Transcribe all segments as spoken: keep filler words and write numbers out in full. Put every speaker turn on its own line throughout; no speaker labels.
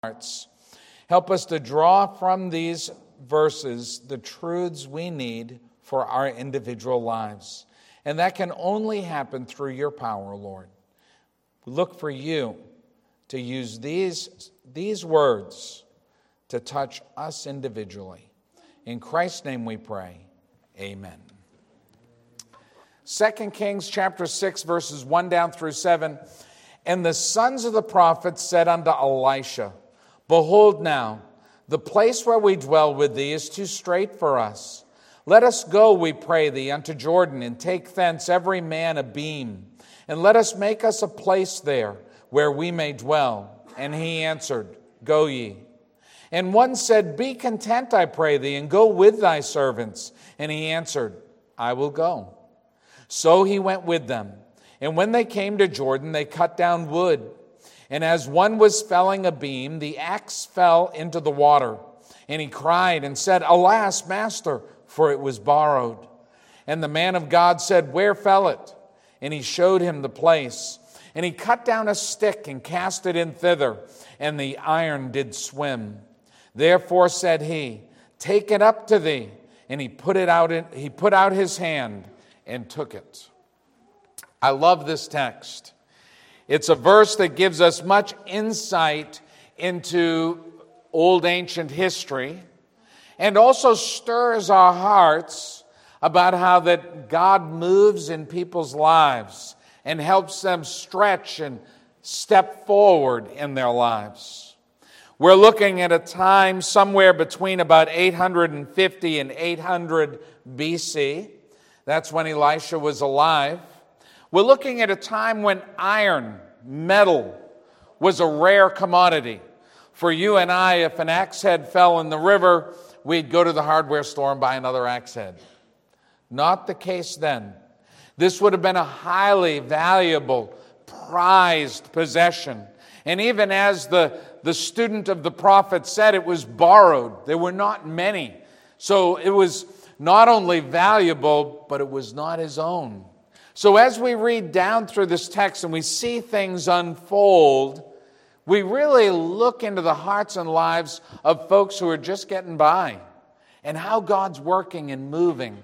hearts. Help us to draw from these verses the truths we need for our individual lives. And that can only happen through your power, Lord. We look for you to use these, these words to touch us individually. In Christ's name we pray. Amen. Second Kings chapter six, verses one down through seven. And the sons of the prophets said unto Elisha, Behold now, the place where we dwell with thee is too strait for us. Let us go, we pray thee, unto Jordan, and take thence every man a beam, and let us make us a place there, where we may dwell. And he answered, Go ye. And one said, Be content, I pray thee, and go with thy servants. And he answered, I will go. So he went with them. And when they came to Jordan, they cut down wood. And as one was felling a beam, the axe fell into the water. And he cried and said, Alas, master, for it was borrowed. And the man of God said, Where fell it? And he showed him the place. And he cut down a stick and cast it in thither, and the iron did swim. Therefore said he, Take it up to thee. And he put it out. In, he put out his hand and took it. I love this text. It's a verse that gives us much insight into old ancient history, and also stirs our hearts about how that God moves in people's lives and helps them stretch and step forward in their lives. We're looking at a time somewhere between about eight hundred fifty and eight hundred B C. That's when Elisha was alive. We're looking at a time when iron, metal, was a rare commodity. For you and I, if an axe head fell in the river, we'd go to the hardware store and buy another axe head. Not the case then. This would have been a highly valuable, prized possession. And even as the, the student of the prophet said, it was borrowed. There were not many. So it was not only valuable, but it was not his own. So as we read down through this text and we see things unfold, we really look into the hearts and lives of folks who are just getting by and how God's working and moving.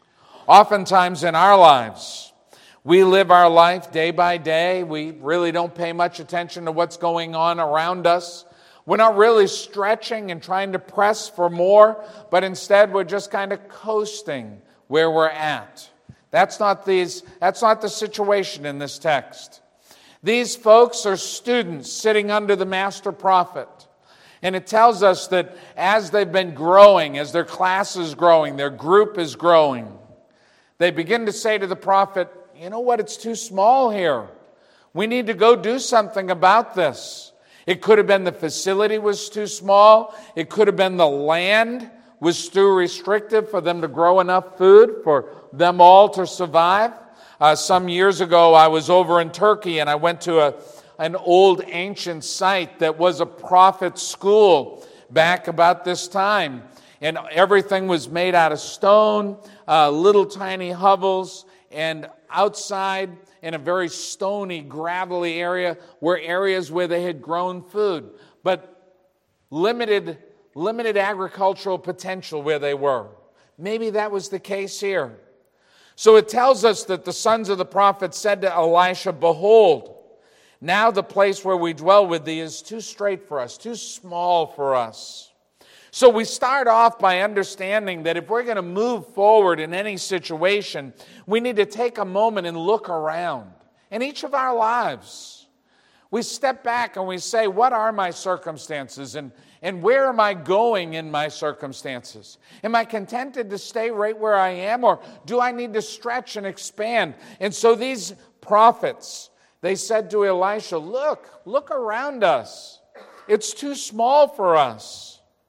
Oftentimes in our lives, we live our life day by day. We really don't pay much attention to what's going on around us. We're not really stretching and trying to press for more, but instead we're just kind of coasting where we're at. That's not these, that's not the situation in this text. These folks are students sitting under the master prophet. And it tells us that as they've been growing, as their class is growing, their group is growing, they begin to say to the prophet, you know what, it's too small here. We need to go do something about this. It could have been the facility was too small. It could have been the land was too restrictive for them to grow enough food for them all to survive. Uh, some years ago, I was over in Turkey and I went to a, an old ancient site that was a prophet school back about this time. And everything was made out of stone, uh, little tiny hovels, and outside in a very stony, gravelly area were areas where they had grown food, but limited, limited agricultural potential where they were. Maybe that was the case here. So it tells us that the sons of the prophet said to Elisha, Behold, now the place where we dwell with thee is too strait for us, too small for us. So we start off by understanding that if we're going to move forward in any situation, we need to take a moment and look around in each of our lives. We step back and we say, what are my circumstances and, and where am I going in my circumstances? Am I contented to stay right where I am, or do I need to stretch and expand? And so these prophets, they said to Elisha, look, look around us. It's too small for us.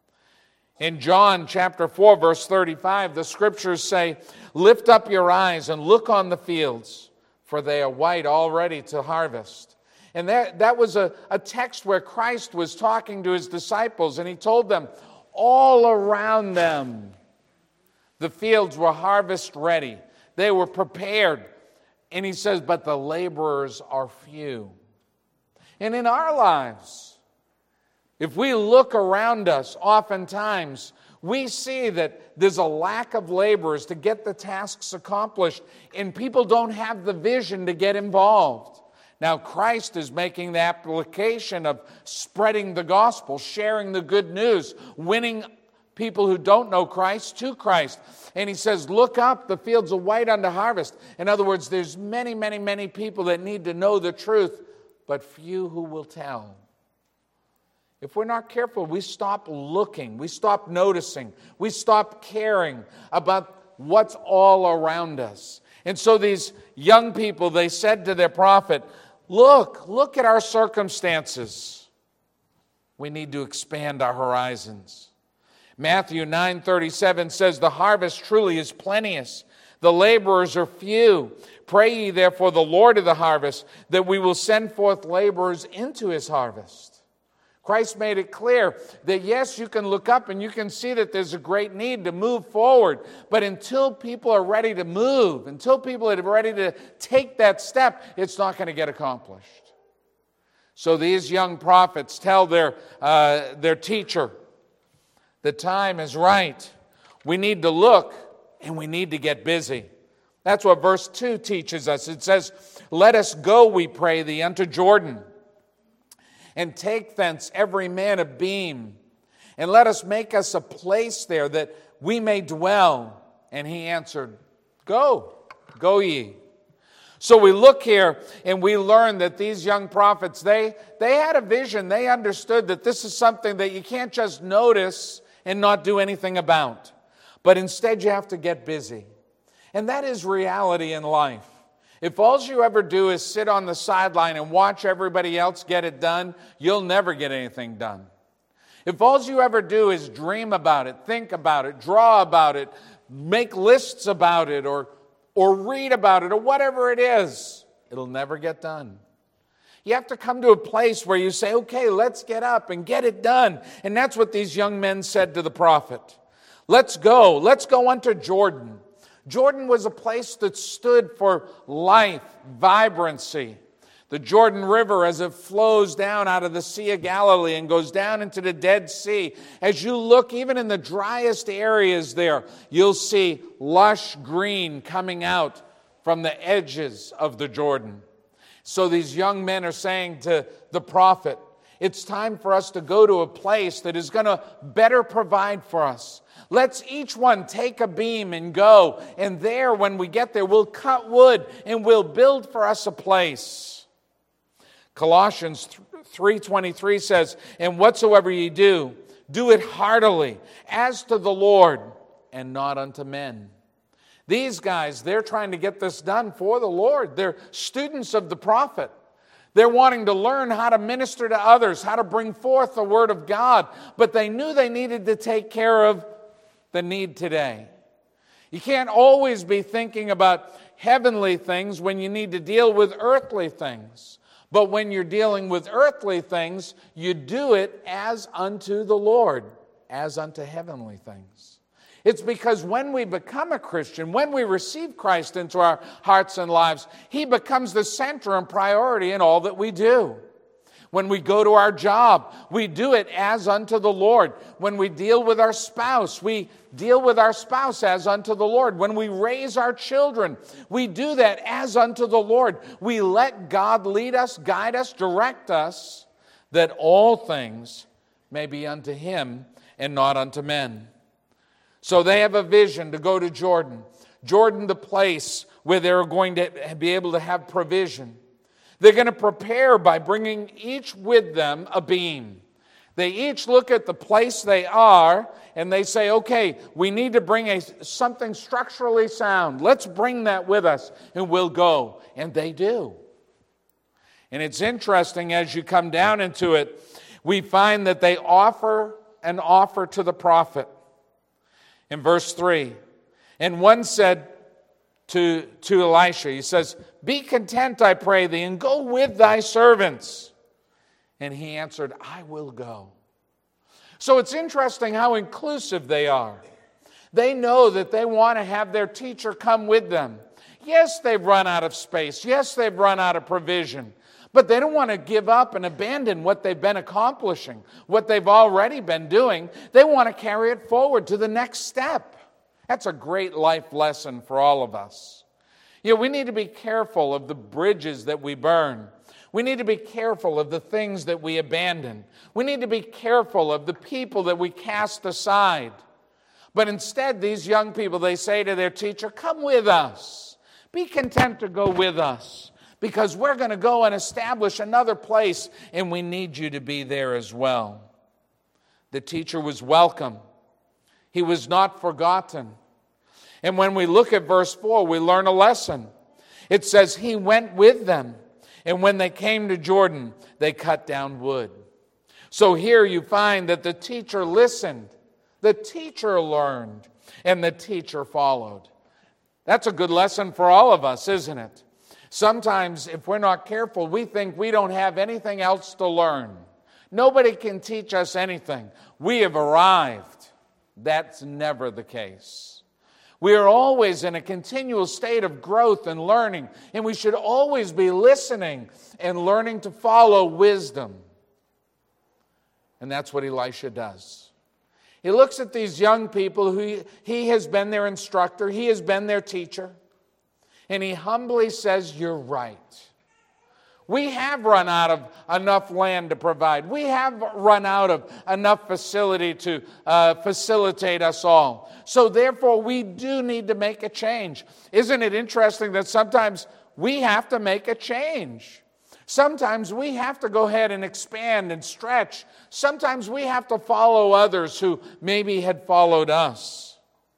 In John chapter four, verse thirty-five, the scriptures say, Lift up your eyes and look on the fields, for they are white already to harvest. And that, that was a, a text where Christ was talking to his disciples, and he told them, all around them, the fields were harvest ready. They were prepared. And he says, but the laborers are few. And in our lives, If we look around us, oftentimes we see that there's a lack of laborers to get the tasks accomplished, and people don't have the vision to get involved. Now, Christ is making the application of spreading the gospel, sharing the good news, winning people who don't know Christ to Christ. And he says, look up, the fields are white unto harvest. In other words, there's many, many, many people that need to know the truth, but few who will tell. If we're not careful, we stop looking, we stop noticing, we stop caring about what's all around us. And so these young people, they said to their prophet, look, look at our circumstances. We need to expand our horizons. Matthew nine thirty-seven says, the harvest truly is plenteous, the laborers are few. Pray ye therefore the Lord of the harvest, that we will send forth laborers into his harvest. Christ made it clear that yes, you can look up and you can see that there's a great need to move forward. But until people are ready to move, until people are ready to take that step, it's not going to get accomplished. So these young prophets tell their, uh, their teacher, the time is right. We need to look and we need to get busy. That's what verse two teaches us. It says, let us go, we pray thee, unto Jordan, and take thence every man a beam, and let us make us a place there that we may dwell. And he answered, go, go ye. So we look here and we learn that these young prophets, they, they had a vision. They understood that this is something that you can't just notice and not do anything about. But instead you have to get busy. And that is reality in life. If all you ever do is sit on the sideline and watch everybody else get it done, you'll never get anything done. If all you ever do is dream about it, think about it, draw about it, make lists about it, or, or read about it, or whatever it is, it'll never get done. You have to come to a place where you say, okay, let's get up and get it done. And that's what these young men said to the prophet. Let's go. Let's go unto Jordan. Jordan was a place that stood for life, vibrancy. The Jordan River, as it flows down out of the Sea of Galilee and goes down into the Dead Sea, as you look even in the driest areas there, you'll see lush green coming out from the edges of the Jordan. So these young men are saying to the prophet, it's time for us to go to a place that is going to better provide for us. Let's each one take a beam and go. And there, when we get there, we'll cut wood and we'll build for us a place. Colossians three twenty-three says, and whatsoever ye do, do it heartily, as to the Lord, and not unto men. These guys, they're trying to get this done for the Lord. They're students of the prophet. They're wanting to learn how to minister to others, how to bring forth the word of God. But they knew they needed to take care of the need today. You can't always be thinking about heavenly things when you need to deal with earthly things. But when you're dealing with earthly things, you do it as unto the Lord, as unto heavenly things. It's because when we become a Christian, when we receive Christ into our hearts and lives, He becomes the center and priority in all that we do. When we go to our job, we do it as unto the Lord. When we deal with our spouse, we deal with our spouse as unto the Lord. When we raise our children, we do that as unto the Lord. We let God lead us, guide us, direct us, that all things may be unto Him and not unto men. So they have a vision to go to Jordan. Jordan, the place where they're going to be able to have provision. They're going to prepare by bringing each with them a beam. They each look at the place they are and they say, okay, we need to bring a, something structurally sound. Let's bring that with us and we'll go. And they do. And it's interesting as you come down into it, we find that they offer an offer to the prophet. In verse three, and one said to, to Elisha, he says, be content, I pray thee, and go with thy servants. And he answered, I will go. So it's interesting how inclusive they are. They know that they want to have their teacher come with them. Yes, they've run out of space. Yes, they've run out of provision. But they don't want to give up and abandon what they've been accomplishing, what they've already been doing. They want to carry it forward to the next step. That's a great life lesson for all of us. You know, we need to be careful of the bridges that we burn. We need to be careful of the things that we abandon. We need to be careful of the people that we cast aside. But instead, these young people, they say to their teacher, come with us. Be content to go with us, because we're going to go and establish another place, and we need you to be there as well. The teacher was welcome. He was not forgotten. And when we look at verse four, we learn a lesson. It says, he went with them, and when they came to Jordan, they cut down wood. So here you find that the teacher listened, the teacher learned, and the teacher followed. That's a good lesson for all of us, isn't it? Sometimes, if we're not careful, we think we don't have anything else to learn. Nobody can teach us anything. We have arrived. That's never the case. We are always in a continual state of growth and learning, and we should always be listening and learning to follow wisdom. And that's what Elisha does. He looks at these young people who he, he has been their instructor, he has been their teacher, and he humbly says, you're right. We have run out of enough land to provide. We have run out of enough facility to uh, facilitate us all. So therefore, we do need to make a change. Isn't it interesting that sometimes we have to make a change? Sometimes we have to go ahead and expand and stretch. Sometimes we have to follow others who maybe had followed us.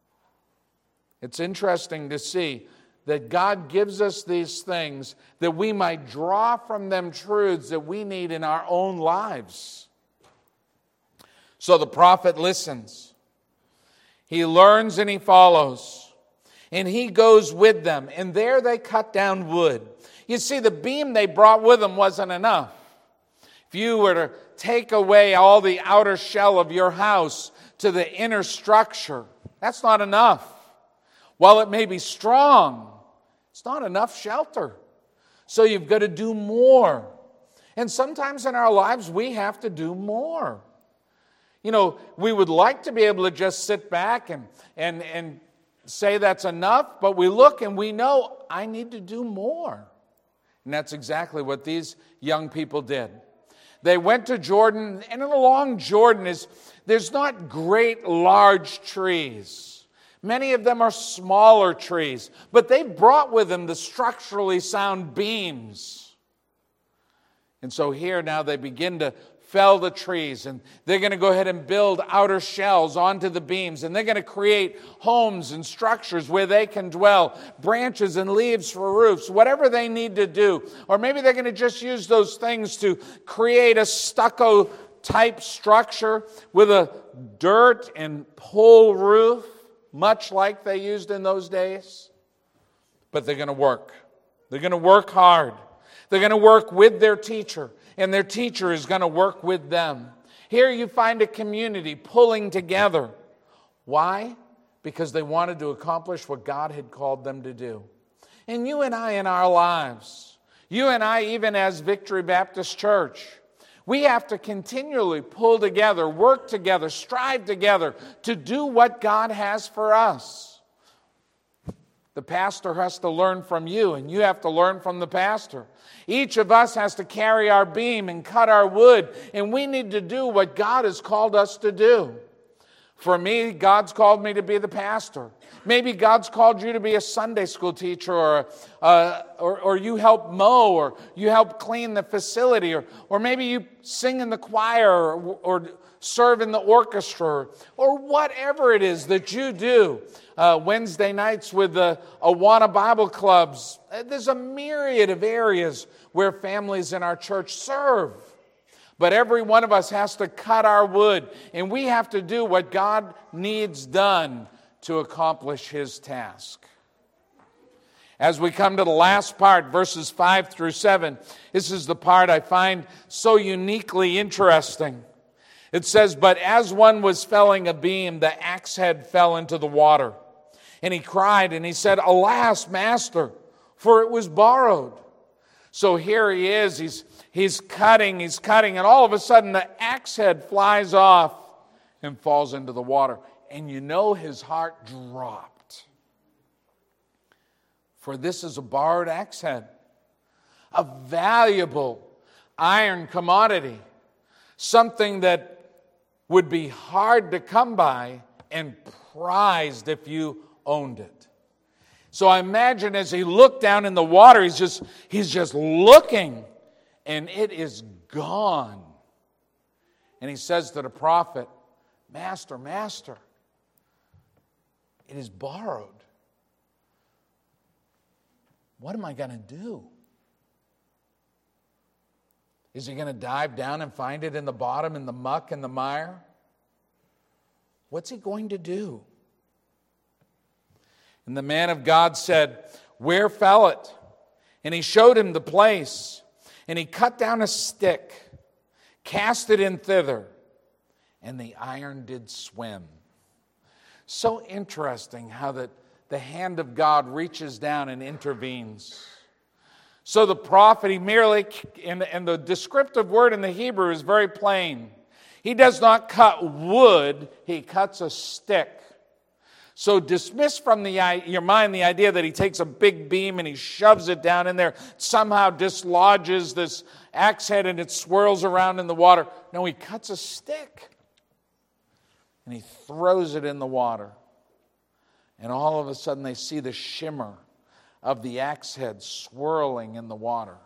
It's interesting to see that God gives us these things that we might draw from them truths that we need in our own lives. So the prophet listens. He learns and he follows. And he goes with them. And there they cut down wood. You see, the beam they brought with them wasn't enough. If you were to take away all the outer shell of your house to the inner structure, that's not enough. While it may be strong, it's not enough shelter. So you've got to do more. And sometimes in our lives, we have to do more. You know, we would like to be able to just sit back and, and, and say that's enough, but we look and we know, I need to do more. And that's exactly what these young people did. They went to Jordan, and along Jordan is there's not great large trees. Many of them are smaller trees, but they brought with them the structurally sound beams. And so here now they begin to fell the trees, and they're going to go ahead and build outer shells onto the beams, and they're going to create homes and structures where they can dwell, branches and leaves for roofs, whatever they need to do. Or maybe they're going to just use those things to create a stucco type structure with a dirt and pole roof, much like they used in those days. But they're going to work. They're going to work hard. They're going to work with their teacher, and their teacher is going to work with them. Here you find a community pulling together. Why? Because they wanted to accomplish what God had called them to do. And you and I in our lives, you and I even as Victory Baptist Church, we have to continually pull together, work together, strive together to do what God has for us. The pastor has to learn from you, and you have to learn from the pastor. Each of us has to carry our beam and cut our wood, and we need to do what God has called us to do. For me, God's called me to be the pastor. Maybe God's called you to be a Sunday school teacher, or uh, or, or you help mow, or you help clean the facility, or, or maybe you sing in the choir, or, or serve in the orchestra, or whatever it is that you do. Uh, Wednesday nights with the Awana Bible Clubs. There's a myriad of areas where families in our church serve. But every one of us has to cut our wood, and we have to do what God needs done to accomplish His task. As we come to the last part, verses five through seven, this is the part I find so uniquely interesting. It says, "But as one was felling a beam, the axe head fell into the water. And he cried, and he said, 'Alas, master, for it was borrowed.' So here he is, he's, he's cutting, he's cutting, and all of a sudden the axe head flies off and falls into the water. And you know his heart dropped. For this is a borrowed axe head, a valuable iron commodity, something that would be hard to come by and prized if you owned it. So I imagine as he looked down in the water, he's just, he's just looking, and it is gone. And he says to the prophet, Master, Master, it is borrowed. What am I going to do? Is he going to dive down and find it in the bottom, in the muck and the mire? What's he going to do? And the man of God said, Where fell it? And he showed him the place. And he cut down a stick, cast it in thither, and the iron did swim. So interesting how that the hand of God reaches down and intervenes. So the prophet, he merely, and, and the descriptive word in the Hebrew is very plain. He does not cut wood, he cuts a stick. So dismiss from the, your mind the idea that he takes a big beam and he shoves it down in there, somehow dislodges this axe head and it swirls around in the water. No, he cuts a stick and he throws it in the water. And all of a sudden they see the shimmer of the axe head swirling in the water.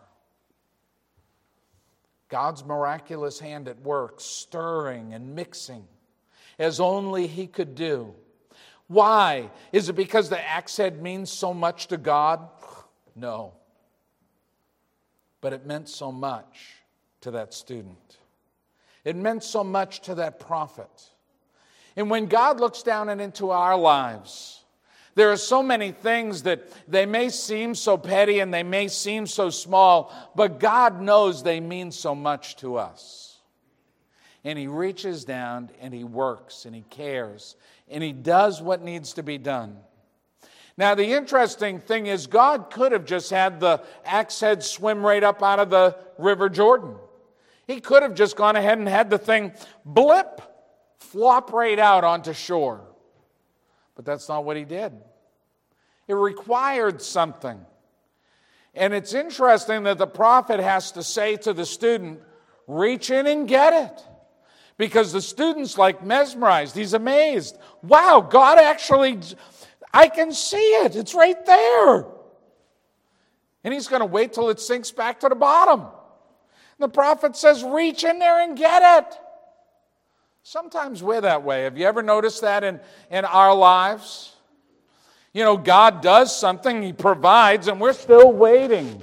God's miraculous hand at work, stirring and mixing as only he could do. Why? Is it because the axe head means so much to God? No. But it meant so much to that student. It meant so much to that prophet. And when God looks down and into our lives, there are so many things that they may seem so petty and they may seem so small, but God knows they mean so much to us. And he reaches down and he works and he cares and he does what needs to be done. Now, the interesting thing is God could have just had the axe head swim right up out of the River Jordan. He could have just gone ahead and had the thing blip, flop right out onto shore. But that's not what he did. It required something. And it's interesting that the prophet has to say to the student, reach in and get it. Because the student's like mesmerized. He's amazed. Wow, God actually, I can see it. It's right there. And he's going to wait till it sinks back to the bottom. And the prophet says, reach in there and get it. Sometimes we're that way. Have you ever noticed that in, in our lives? You know, God does something, he provides, and we're still waiting.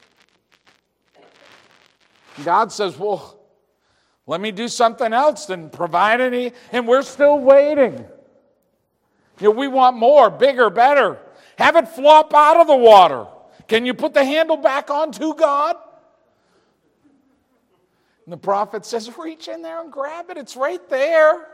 God says, well, let me do something else than provide any, and we're still waiting. You know, we want more, bigger, better. Have it flop out of the water. Can you put the handle back onto God? And the prophet says, reach in there and grab it. It's right there.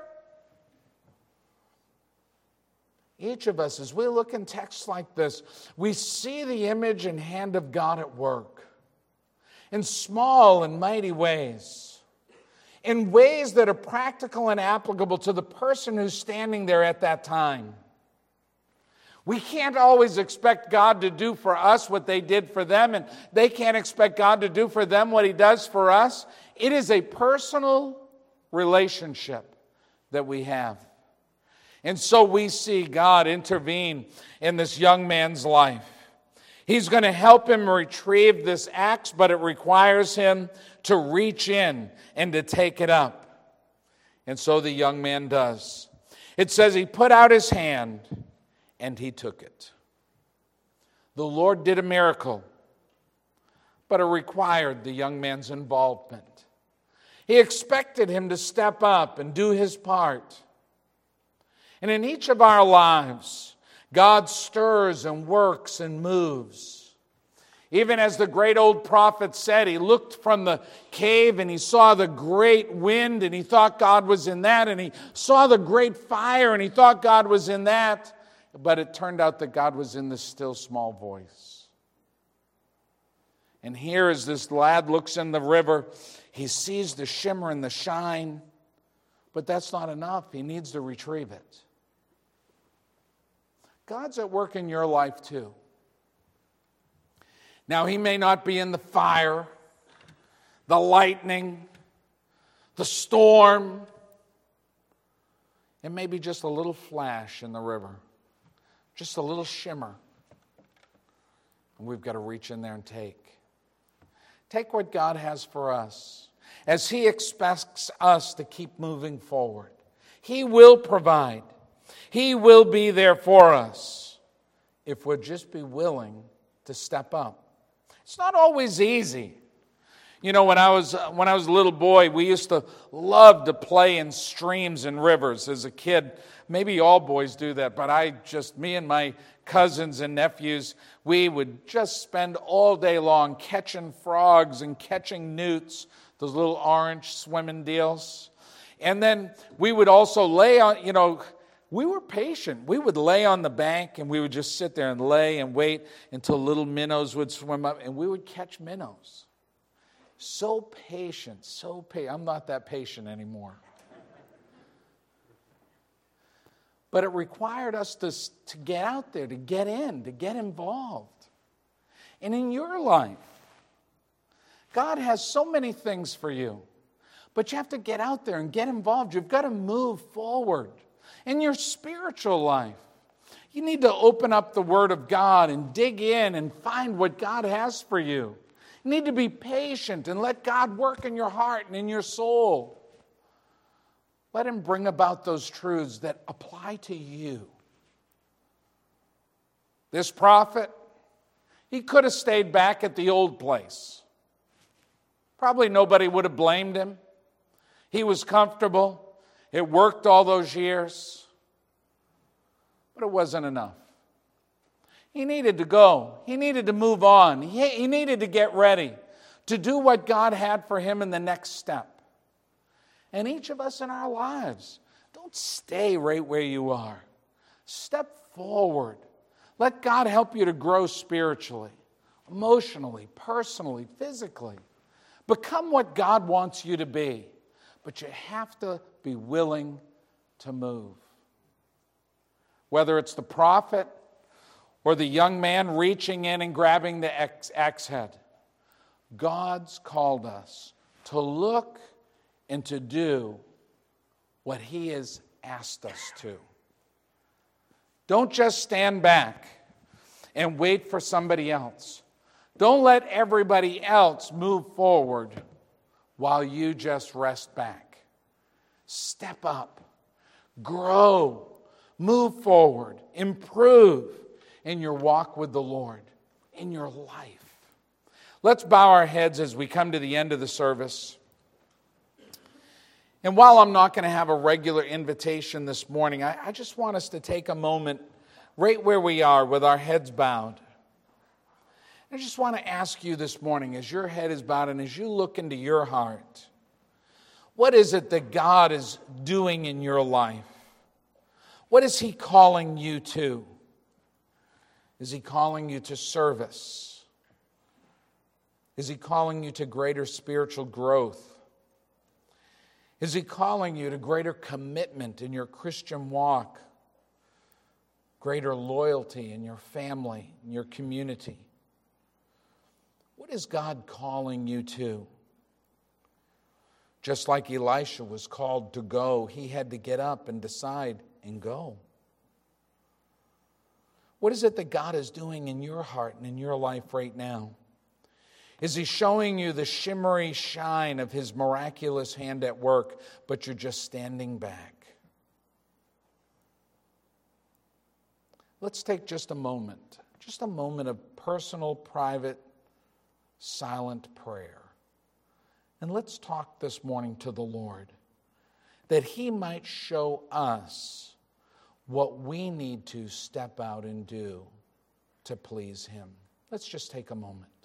Each of us, as we look in texts like this, we see the image and hand of God at work in small and mighty ways, in ways that are practical and applicable to the person who's standing there at that time. We can't always expect God to do for us what they did for them, and they can't expect God to do for them what he does for us. It is a personal relationship that we have. And so we see God intervene in this young man's life. He's going to help him retrieve this axe, but it requires him to reach in and to take it up. And so the young man does. It says he put out his hand and he took it. The Lord did a miracle, but it required the young man's involvement. He expected him to step up and do his part. And in each of our lives, God stirs and works and moves. Even as the great old prophet said, he looked from the cave and he saw the great wind and he thought God was in that. And he saw the great fire and he thought God was in that. But it turned out that God was in the still small voice. And here, as this lad looks in the river, he sees the shimmer and the shine, but that's not enough. He needs to retrieve it. God's at work in your life too. Now, he may not be in the fire, the lightning, the storm. It may be just a little flash in the river, just a little shimmer. And we've got to reach in there and take. Take what God has for us as he expects us to keep moving forward. He will provide. He will be there for us if we'll just be willing to step up. It's not always easy. You know, when I was when I was a little boy, we used to love to play in streams and rivers as a kid. Maybe all boys do that, but I just, me and my cousins and nephews, we would just spend all day long catching frogs and catching newts, those little orange swimming deals. And then we would also lay on, you know, we were patient. We would lay on the bank and we would just sit there and lay and wait until little minnows would swim up and we would catch minnows. So patient, so patient. I'm not that patient anymore. But it required us to, to get out there, to get in, to get involved. And in your life, God has so many things for you. But you have to get out there and get involved. You've got to move forward. In your spiritual life, you need to open up the Word of God and dig in and find what God has for you. You need to be patient and let God work in your heart and in your soul. Let him bring about those truths that apply to you. This prophet, he could have stayed back at the old place. Probably nobody would have blamed him. He was comfortable. It worked all those years. But it wasn't enough. He needed to go. He needed to move on. He, he needed to get ready to do what God had for him in the next step. And each of us in our lives, don't stay right where you are. Step forward. Let God help you to grow spiritually, emotionally, personally, physically. Become what God wants you to be. But you have to be willing to move. Whether it's the prophet or the young man reaching in and grabbing the axe head, God's called us to look and to do what he has asked us to. Don't just stand back and wait for somebody else. Don't let everybody else move forward while you just rest back. Step up, grow, move forward, improve in your walk with the Lord, in your life. Let's bow our heads as we come to the end of the service. And while I'm not going to have a regular invitation this morning, I, I just want us to take a moment right where we are with our heads bowed. I just want to ask you this morning, as your head is bowed and as you look into your heart, what is it that God is doing in your life? What is he calling you to? Is he calling you to service? Is he calling you to greater spiritual growth? Is he calling you to greater commitment in your Christian walk? Greater loyalty in your family, in your community? What is God calling you to? Just like Elisha was called to go, he had to get up and decide and go. What is it that God is doing in your heart and in your life right now? Is he showing you the shimmery shine of his miraculous hand at work, but you're just standing back? Let's take just a moment, just a moment of personal, private, silent prayer. And let's talk this morning to the Lord, that he might show us what we need to step out and do to please him. Let's just take a moment.